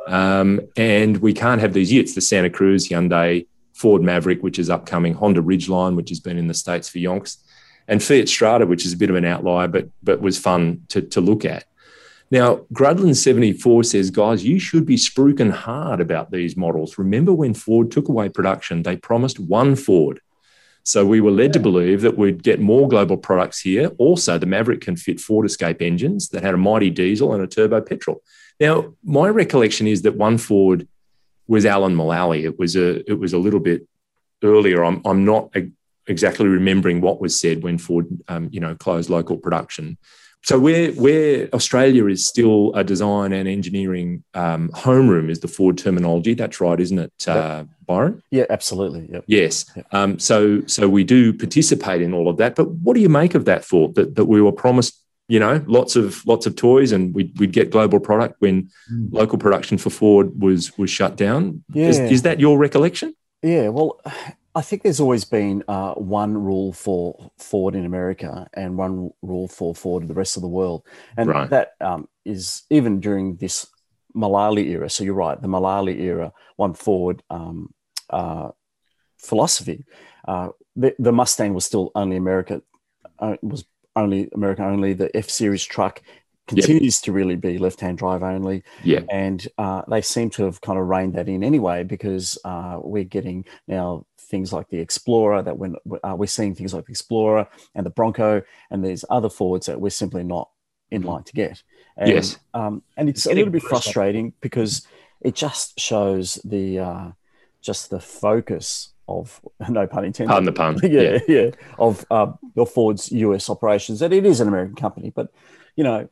Um, and we can't have these utes, the Santa Cruz, Hyundai, Ford Maverick, which is upcoming, Honda Ridgeline, which has been in the States for yonks, and Fiat Strada, which is a bit of an outlier but but was fun to, to look at. Now, Grudland seventy-four says, guys, you should be spruiking hard about these models. Remember when Ford took away production, they promised one Ford. So we were led to believe that we'd get more global products here. Also, the Maverick can fit Ford Escape engines that had a mighty diesel and a turbo petrol. Now, my recollection is that one Ford was Alan Mullally. It was a it was a little bit earlier. I'm I'm not exactly remembering what was said when Ford um, you know closed local production. So where where Australia is still a design and engineering um, homeroom is the Ford terminology. That's right, isn't it, uh, Byron? Yeah, absolutely. Yep. Yes. Yep. Um, so so we do participate in all of that. But what do you make of that thought that that we were promised, you know, lots of lots of toys and we'd, we'd get global product when mm. local production for Ford was was shut down? Yeah. Is, is that your recollection? Yeah. Well, I think there's always been uh, one rule for Ford in America and one rule for Ford in the rest of the world. And right. that um, is even during this Mullally era. So you're right, the Mullally era, one Ford um, uh, philosophy. Uh, the, the Mustang was still only America, uh, was only America only. The F-Series truck continues yep. to really be left-hand drive only. Yeah. And uh, they seem to have kind of reined that in anyway because uh, we're getting now things like the Explorer that when uh, we're seeing things like the Explorer and the Bronco and there's other Fords that we're simply not in line to get. And, yes. Um, and it's, it's a little bit frustrating because it just shows the uh, just the focus of, no pun intended. Pardon the pun. yeah, yeah, yeah, of uh, the Ford's U S operations. That it is an American company, but you know,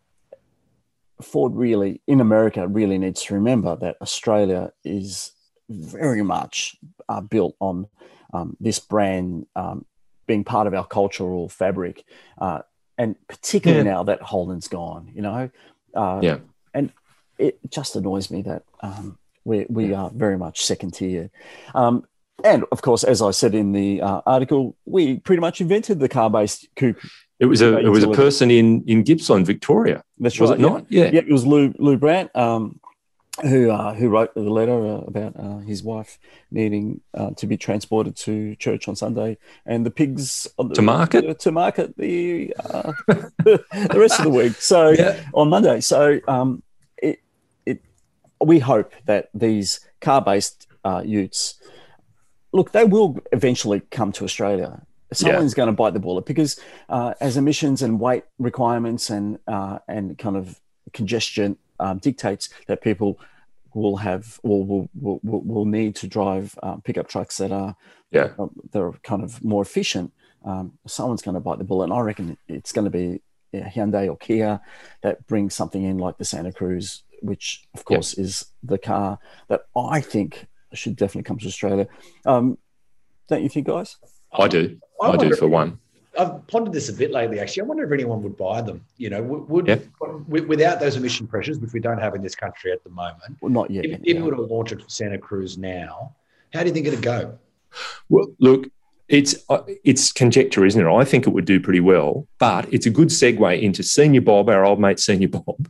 Ford really in America really needs to remember that Australia is very much uh, built on um, this brand um, being part of our cultural fabric, uh, and particularly yeah. now that Holden's gone, you know. Uh, yeah. And it just annoys me that um, we we are very much second tier. Um, and of course, as I said in the uh, article, we pretty much invented the car-based coupe. It was a it was a person in in Gippsland, Victoria. That's was right. it yeah. not? Yeah. Yeah. It was Lou Lou Brandt, um, who uh, who wrote the letter uh, about uh, his wife needing uh, to be transported to church on Sunday and the pigs on the, to market uh, to market the uh, the rest of the week. So yeah. on Monday. So um, it it we hope that these car based uh, utes, look, they will eventually come to Australia. Someone's yeah. going to bite the bullet because uh, as emissions and weight requirements and uh, and kind of congestion um, dictates that people will have or will will, will, will need to drive um, pickup trucks that are yeah uh, that are kind of more efficient. Um, someone's going to bite the bullet, and I reckon it's going to be yeah, Hyundai or Kia that brings something in like the Santa Cruz, which of course yeah. is the car that I think should definitely come to Australia. Um, don't you think, guys? I do. I, I do for one. I've pondered this a bit lately, actually. I wonder if anyone would buy them. You know, would yep. without those emission pressures, which we don't have in this country at the moment. Well, not yet. If, if yeah. we were to launch it for Santa Cruz now, how do you think it'd go? Well, look, it's uh, it's conjecture, isn't it? I think it would do pretty well, but it's a good segue into Senior Bob, our old mate Senior Bob,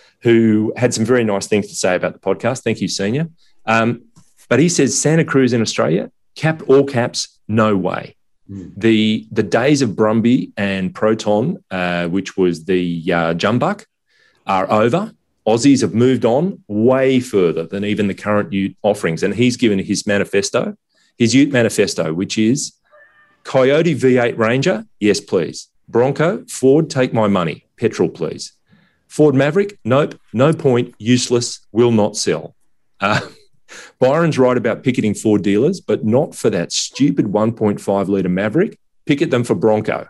who had some very nice things to say about the podcast. Thank you, Senior. Um, but he says Santa Cruz in Australia, cap all caps, no way. Mm. The the days of Brumby and Proton, uh, which was the uh, Jumbuck, are over. Aussies have moved on way further than even the current Ute offerings. And he's given his manifesto, his Ute manifesto, which is Coyote V eight Ranger, yes, please. Bronco, Ford, take my money. Petrol, please. Ford Maverick, nope, no point, useless, will not sell. Uh, Byron's right about picketing Ford dealers, but not for that stupid one point five litre Maverick. Picket them for Bronco.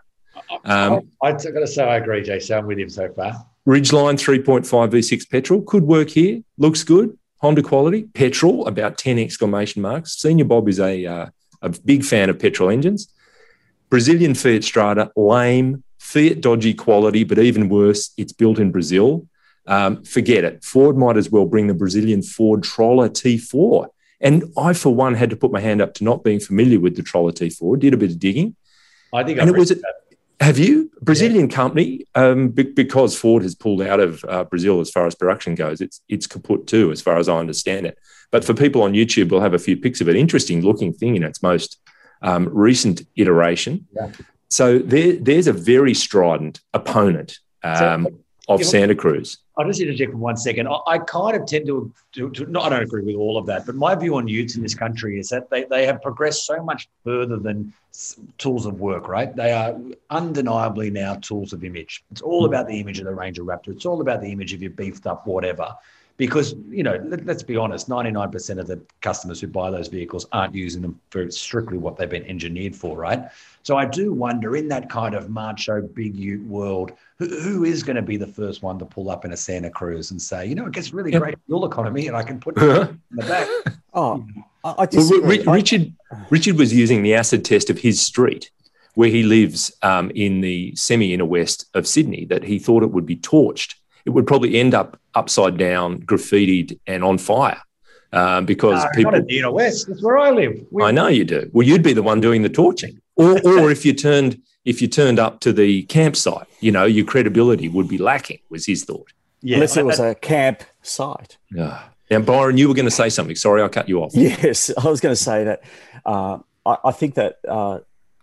Um, I, I've got to say I agree, Jason. I'm with him so far. Ridgeline three point five V six petrol could work here. Looks good. Honda quality. Petrol, about ten exclamation marks. Senior Bob is a, uh, a big fan of petrol engines. Brazilian Fiat Strada, lame. Fiat dodgy quality, but even worse, it's built in Brazil. Um, forget it. Ford might as well bring the Brazilian Ford Troller T four. And I, for one, had to put my hand up to not being familiar with the Troller T four. Did a bit of digging. I think and I've it was a, that. Have you? Brazilian yeah. company, um, be, because Ford has pulled out of uh, Brazil as far as production goes, it's it's kaput too, as far as I understand it. But for people on YouTube, we'll have a few pics of it. Interesting looking thing in its most um, recent iteration. Yeah. So there, there's a very strident opponent um, so, of Santa Cruz. I'll just interject for one second. I, I kind of tend to, to, to, no, I don't agree with all of that, but my view on utes in this country is that they, they have progressed so much further than tools of work, right? They are undeniably now tools of image. It's all about the image of the Ranger Raptor. It's all about the image of your beefed up whatever. Because, you know, let, let's be honest, ninety-nine percent of the customers who buy those vehicles aren't using them for strictly what they've been engineered for, right? So I do wonder, in that kind of macho big ute world, who, who is going to be the first one to pull up in a Santa Cruz and say, you know, it gets really yep. great fuel economy and I can put it in the back. Oh, I, I just well, Richard, Richard was using the acid test of his street where he lives um, in the semi-inner west of Sydney, that he thought it would be torched. It would probably end up upside down, graffitied and on fire. Um, because no, people, not in the inner west. That's where I live. We, I know you do. Well, you'd be the one doing the torching, or, or if you turned, if you turned up to the campsite, you know, your credibility would be lacking. Was his thought? Yeah, unless it was a camp site. Yeah. Now, Byron, you were going to say something. Sorry, I cut you off. Yes, I was going to say that. Uh, I, I think that. Uh,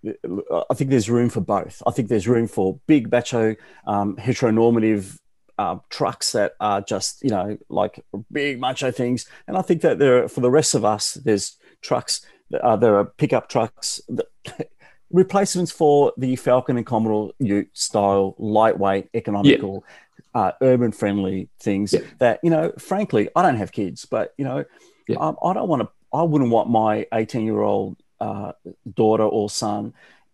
I think there's room for both. I think there's room for big macho, um, heteronormative. Uh, trucks that are just, you know, like big macho things. And I think that there, for the rest of us, there's trucks, uh, there are pickup trucks, that, replacements for the Falcon and Commodore Ute style, lightweight, economical, yeah. uh, urban friendly things yeah. that, you know, frankly, I don't have kids, but, you know, yeah. um, I don't want to, I wouldn't want my eighteen year old uh, daughter or son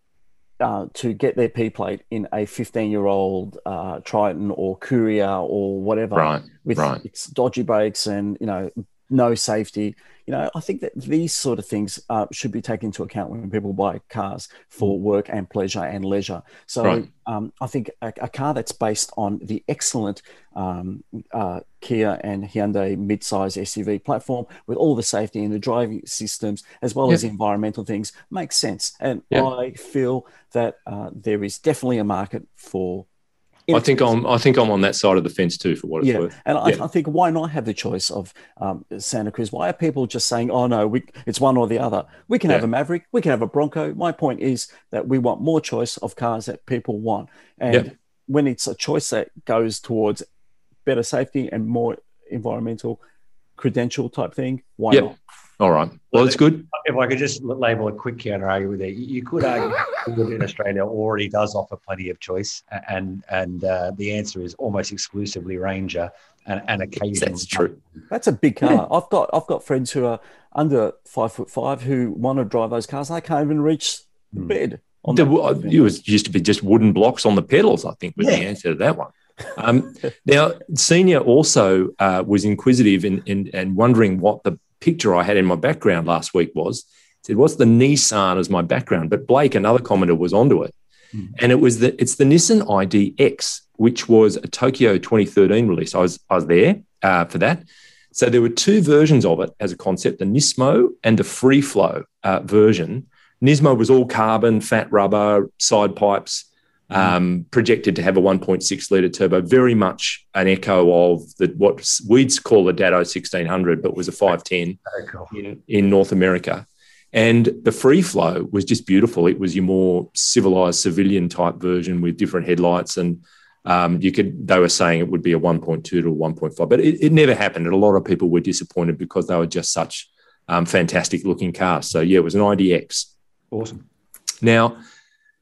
Uh, to get their P plate in a fifteen-year-old uh, Triton or Courier or whatever, right, with right. its dodgy brakes and, you know, no safety. You know, I think that these sort of things uh, should be taken into account when people buy cars for work and pleasure and leisure. So right. um, I think a, a car that's based on the excellent um, uh, Kia and Hyundai mid-size S U V platform with all the safety and the driving systems, as well yep. as the environmental things, makes sense. And yep. I feel that uh, there is definitely a market for. I think I'm. I think I'm on that side of the fence too, for what it's yeah. worth. And I, yeah. I think, why not have the choice of um, Santa Cruz? Why are people just saying, "Oh no, we, it's one or the other"? We can yeah. have a Maverick, we can have a Bronco. My point is that we want more choice of cars that people want, and yeah. when it's a choice that goes towards better safety and more environmental credential type thing, why yep. not? All right. Well, it's good. If I could just label a quick counter argument there, you could argue that in Australia already does offer plenty of choice, and and uh, the answer is almost exclusively Ranger and, and occasionally. That's true. That's a big car. Yeah. I've got I've got friends who are under five foot five who want to drive those cars. They can't even reach the hmm. bed. There was used to be just wooden blocks on the pedals, I think, was yeah. the answer to that one. Um, now, Senior also uh, was inquisitive in, in, and wondering what the picture I had in my background last week was. He said, what's the Nissan as my background? But Blake, another commenter, was onto it. Mm. And it was the it's the Nissan I D X, which was a Tokyo twenty thirteen release. I was I was there uh, for that. So there were two versions of it as a concept, the Nismo and the Free Flow uh, version. Nismo was all carbon, fat rubber, side pipes, um, projected to have a one point six litre turbo, very much an echo of the what we'd call the Datto sixteen hundred, but was a five ten cool. in, in North America. And the Free Flow was just beautiful. It was your more civilized civilian type version with different headlights, and um, you could. They were saying it would be a one point two to a one point five, but it, it never happened. And a lot of people were disappointed because they were just such um, fantastic looking cars. So yeah, it was an I D X. Awesome. Now,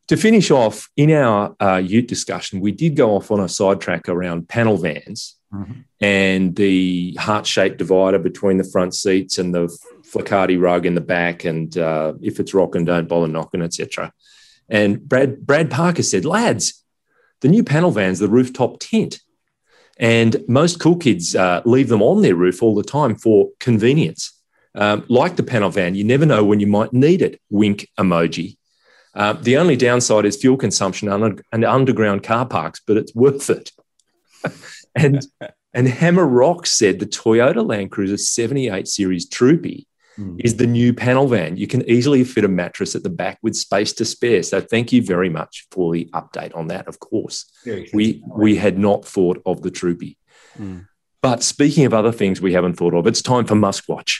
to finish off, in our uh, ute discussion, we did go off on a sidetrack around panel vans mm-hmm. and the heart-shaped divider between the front seats and the Flicati rug in the back, and uh, if it's rocking, don't bother knocking, et cetera. And Brad Brad Parker said, lads, the new panel van's the rooftop tent, and most cool kids uh, leave them on their roof all the time for convenience. Um, like the panel van, you never know when you might need it. Wink emoji. Uh, the only downside is fuel consumption and under, underground car parks, but it's worth it. and and Hammer Rock said the Toyota Land Cruiser seventy-eight Series Troopy mm. is the new panel van. You can easily fit a mattress at the back with space to spare. So thank you very much for the update on that, of course. We, we had not thought of the Troopy. Mm. But speaking of other things we haven't thought of, it's time for Muskwatch.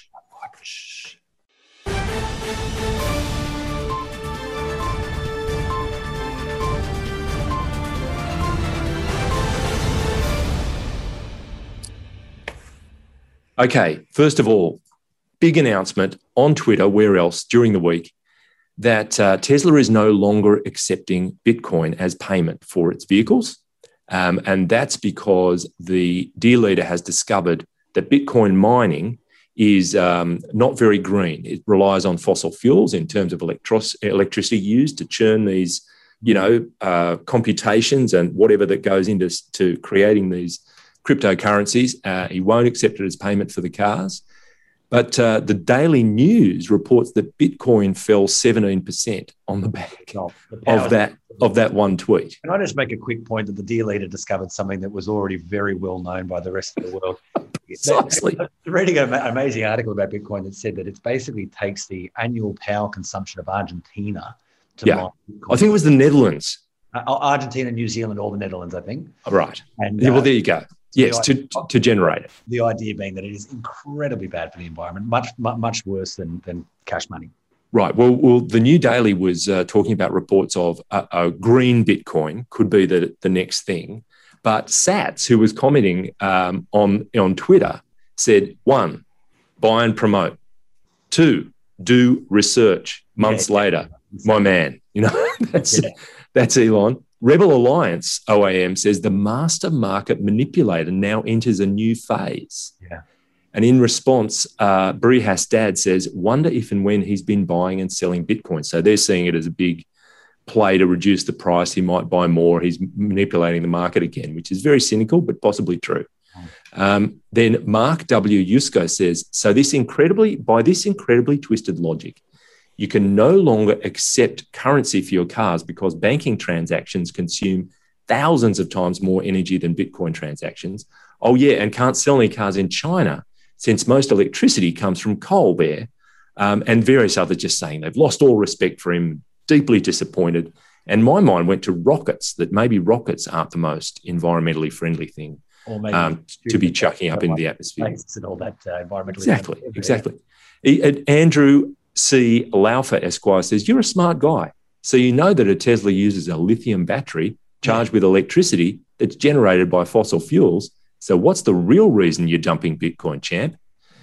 Okay, first of all, big announcement on Twitter, where else, during the week, that uh, Tesla is no longer accepting Bitcoin as payment for its vehicles. Um, and that's because the dear leader has discovered that Bitcoin mining is um, not very green. It relies on fossil fuels in terms of electro- electricity used to churn these, you know, uh, computations and whatever that goes into to creating these cryptocurrencies. Uh, he won't accept it as payment for the cars. But uh, the Daily News reports that Bitcoin fell seventeen percent on the back oh, the of that of that one tweet. Can I just make a quick point that the dear leader discovered something that was already very well known by the rest of the world? Precisely. Reading an amazing article about Bitcoin that said that it basically takes the annual power consumption of Argentina to yeah. mine Bitcoin. I think it was the Netherlands. Uh, Argentina, New Zealand, all the Netherlands, I think. Right. And yeah, well, uh, there you go. Yes, to, to generate it. The idea being that it is incredibly bad for the environment, much much worse than, than cash money. Right. Well, well, the New Daily was uh, talking about reports of a, a green Bitcoin could be the, the next thing. But Sats, who was commenting um, on, on Twitter, said, one, buy and promote. Two, do research. Months yeah, later, yeah. my man. You know, that's yeah. that's Elon. Rebel Alliance, O A M, says the master market manipulator now enters a new phase. Yeah. And in response, uh, Bri Hastad says, wonder if and when he's been buying and selling Bitcoin. So they're seeing it as a big play to reduce the price. He might buy more. He's manipulating the market again, which is very cynical, but possibly true. Mm. Um, then Mark W. Yusko says, so this incredibly, by this incredibly twisted logic, you can no longer accept currency for your cars because banking transactions consume thousands of times more energy than Bitcoin transactions. Oh, yeah, and can't sell any cars in China since most electricity comes from coal there. Um, and various others just saying they've lost all respect for him, deeply disappointed. And my mind went to rockets, that maybe rockets aren't the most environmentally friendly thing or maybe um, to be chucking up into the atmosphere. And all that uh, environmentally. Exactly, exactly. He, Andrew C. Laufer Esquire says, you're a smart guy. So you know that a Tesla uses a lithium battery charged with electricity that's generated by fossil fuels. So what's the real reason you're dumping Bitcoin, champ?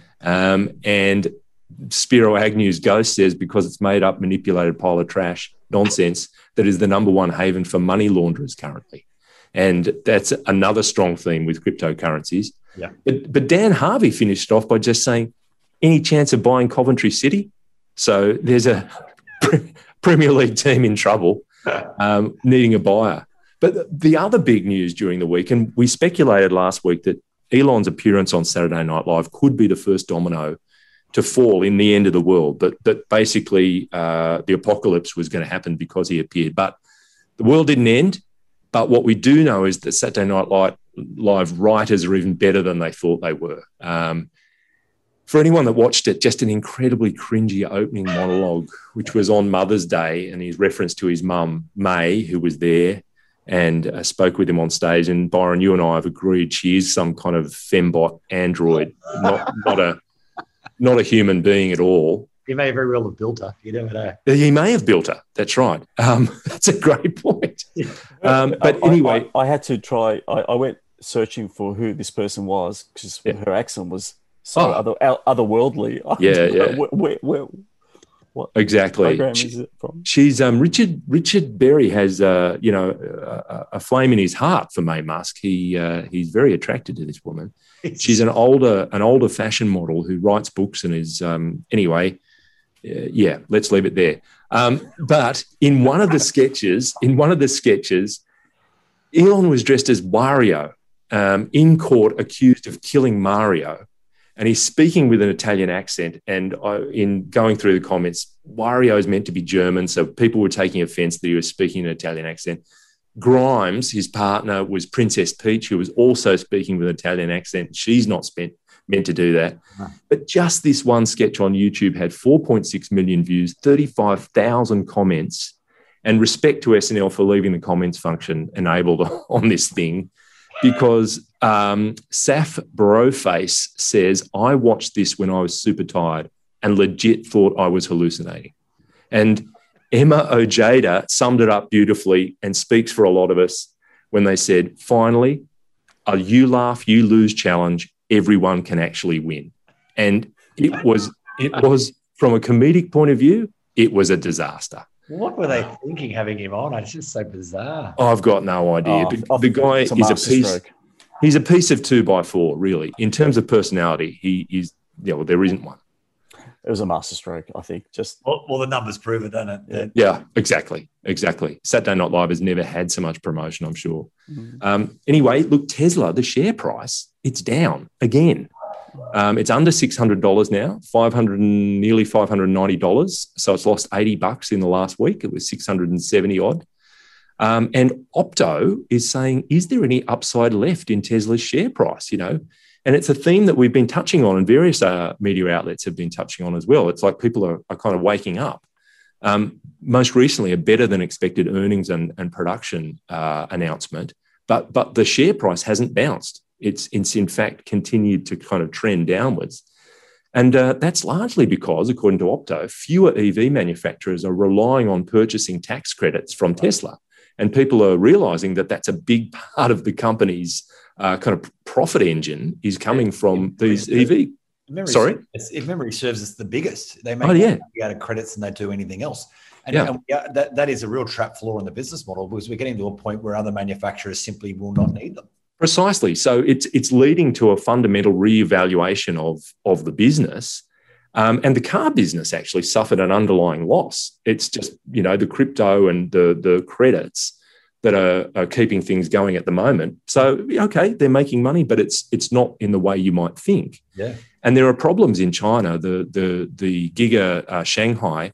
Um, and Spiro Agnew's ghost says, because it's made up, manipulated pile of trash, nonsense, that is the number one haven for money launderers currently. And that's another strong theme with cryptocurrencies. Yeah. But, but Dan Harvey finished off by just saying, any chance of buying Coventry City? So there's a Premier League team in trouble, um, needing a buyer. But the other big news during the week, and we speculated last week that Elon's appearance on Saturday Night Live could be the first domino to fall in the end of the world, but that basically uh, the apocalypse was going to happen because he appeared. But the world didn't end. But what we do know is that Saturday Night Live writers are even better than they thought they were. Um, For anyone that watched it, just an incredibly cringy opening monologue, which was on Mother's Day, and his reference to his mum, May, who was there and uh, spoke with him on stage. And Byron, you and I have agreed she is some kind of fembot android, not, not a not a human being at all. He may very well have built her. You never know. He may have built her. That's right. Um, that's a great point. Um, but I, anyway. I, I had to try, I, I went searching for who this person was because yeah. her accent was so oh. other, otherworldly. Yeah, yeah. Where, where, where, What exactly. program She, is it from? she's um, Richard Richard Berry has uh, you know a, a flame in his heart for May Musk. He uh, he's very attracted to this woman. She's an older an older fashion model who writes books and is um, anyway. Uh, yeah, let's leave it there. Um, but in one of the sketches, in one of the sketches, Elon was dressed as Wario um, in court, accused of killing Mario. And he's speaking with an Italian accent. And I, in going through the comments, Wario is meant to be German, so people were taking offence that he was speaking in an Italian accent. Grimes, his partner, was Princess Peach, who was also speaking with an Italian accent. She's not spent, meant to do that. Uh-huh. But just this one sketch on YouTube had four point six million views, thirty-five thousand comments, and respect to S N L for leaving the comments function enabled on this thing. Because um, Saf Broface says, I watched this when I was super tired and legit thought I was hallucinating. And Emma Ojeda summed it up beautifully and speaks for a lot of us when they said, finally, a you laugh, you lose challenge, everyone can actually win. And it was, it was from a comedic point of view, it was a disaster. What were they thinking having him on? It's just so bizarre. I've got no idea. Oh, the guy is a piece. Stroke. He's a piece of two by four, really. In terms of personality, he is. Yeah, well, there isn't one. It was a masterstroke, I think. Just well, well, the numbers prove it, don't it? Yeah, yeah, exactly, exactly. Saturday Night Live has never had so much promotion, I'm sure. Mm. Um, anyway, look, Tesla, the share price, it's down again. Um, it's under six hundred dollars now, five hundred and nearly five hundred ninety dollars. So it's lost eighty bucks in the last week. It was six hundred seventy odd. Um, and Opto is saying, is there any upside left in Tesla's share price? You know, and it's a theme that we've been touching on, and various uh, media outlets have been touching on as well. It's like people are, are kind of waking up. Um, most recently, a better than expected earnings and, and production uh, announcement, but but the share price hasn't bounced. It's, it's in fact continued to kind of trend downwards. And uh, that's largely because, according to Opto, fewer E V manufacturers are relying on purchasing tax credits from Tesla. And people are realizing that that's a big part of the company's uh, kind of profit engine is coming from these E V. Memory Sorry? Serves, if memory serves, it's the biggest. They make oh, yeah. out of credits than they do anything else. And, yeah. and yeah, that, that is a real trap flaw in the business model, because we're getting to a point where other manufacturers simply will not need them. Precisely. So it's it's leading to a fundamental reevaluation of, of the business. Um, and the car business actually suffered an underlying loss. It's just, you know, the crypto and the, the credits that are, are keeping things going at the moment. So, okay, they're making money, but it's it's not in the way you might think. Yeah. And there are problems in China. The the the Giga uh, Shanghai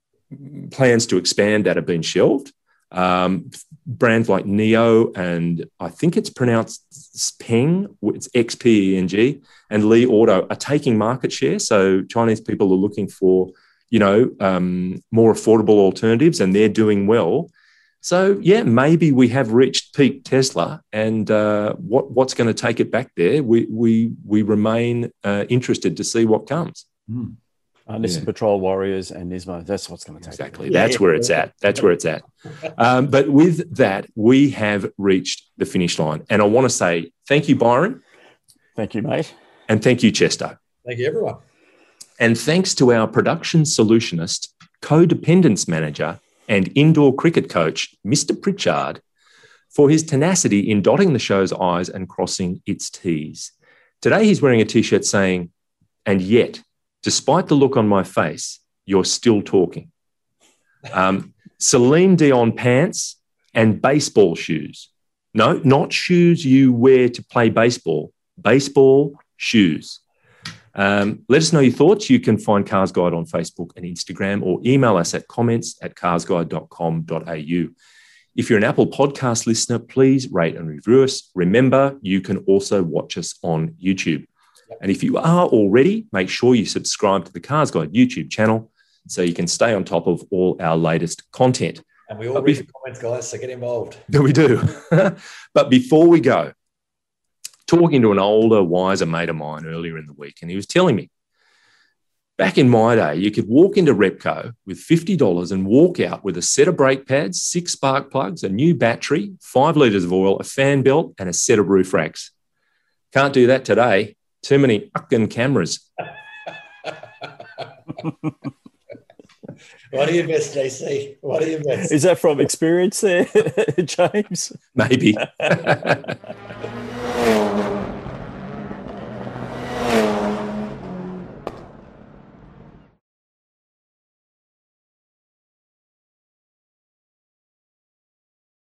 plans to expand that have been shelved. Um, brands like Neo and I think it's pronounced Peng, it's X P E N G, and Li Auto are taking market share. So Chinese people are looking for, you know, um, more affordable alternatives, and they're doing well. So yeah, maybe we have reached peak Tesla, and uh, what what's going to take it back there? We we we remain uh, interested to see what comes. Mm. Uh, Nissan yeah. Patrol Warriors and Nismo. That's what's going to take. Exactly. It. That's yeah. where it's at. That's where it's at. Um, but with that, we have reached the finish line. And I want to say thank you, Byron. Thank you, mate. And thank you, Chesto. Thank you, everyone. And thanks to our production solutionist, codependence manager, and indoor cricket coach, Mister Pritchard, for his tenacity in dotting the show's I's and crossing its T's. Today, he's wearing a T-shirt saying, and yet, despite the look on my face, you're still talking. Um, Celine Dion pants and baseball shoes. No, not shoes you wear to play baseball. Baseball shoes. Um, let us know your thoughts. You can find Cars Guide on Facebook and Instagram, or email us at comments at carsguide dot com dot a u. If you're an Apple podcast listener, please rate and review us. Remember, you can also watch us on YouTube. And if you are already, make sure you subscribe to the Cars Guide YouTube channel so you can stay on top of all our latest content. And we all but read be- the comments, guys, so get involved. We do. But before we go, talking to an older, wiser mate of mine earlier in the week, and he was telling me, back in my day, you could walk into Repco with fifty dollars and walk out with a set of brake pads, six spark plugs, a new battery, five litres of oil, a fan belt, and a set of roof racks. Can't do that today. Too many fucking cameras. What are your bets, J C? What are your bets? Is that from experience there, James? Maybe.